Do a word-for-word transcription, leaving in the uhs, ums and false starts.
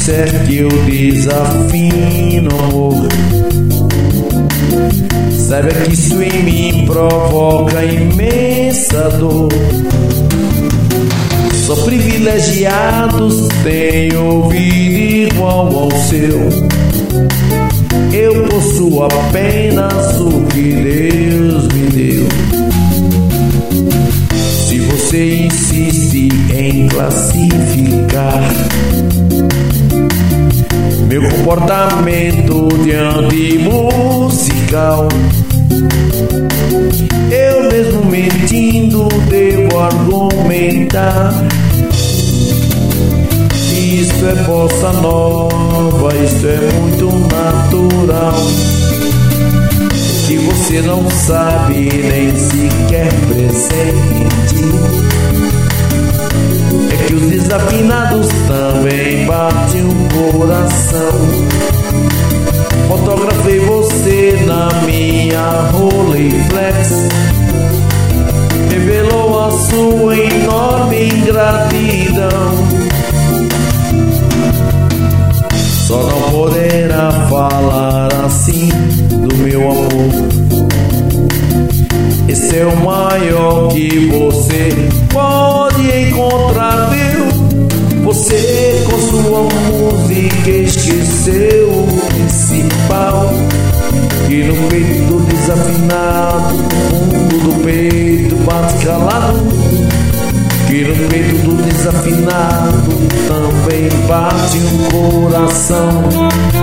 disser que eu desafino, amor, saiba que isso em mim provoca imensa dor. Sou privilegiado, tenho ouvido igual ao seu. Eu possuo apenas o que Deus me deu. Se você insiste em classificar meu comportamento diante musical, eu mesmo mentindo devo argumentar. Isto é bossa nova, isto é muito natural, que você não sabe nem sequer presente. É que os desafinados também batem o coração. Fotografei você na minha Rolleiflex, revelou a sua enorme ingratidão. Só não poderá falar assim do meu amor. Esse é o maior que você pode encontrar, viu? Você com sua música esqueceu o principal, que no peito do desafinado, fundo do peito bate calado, que no peito do desafinado também bate um coração.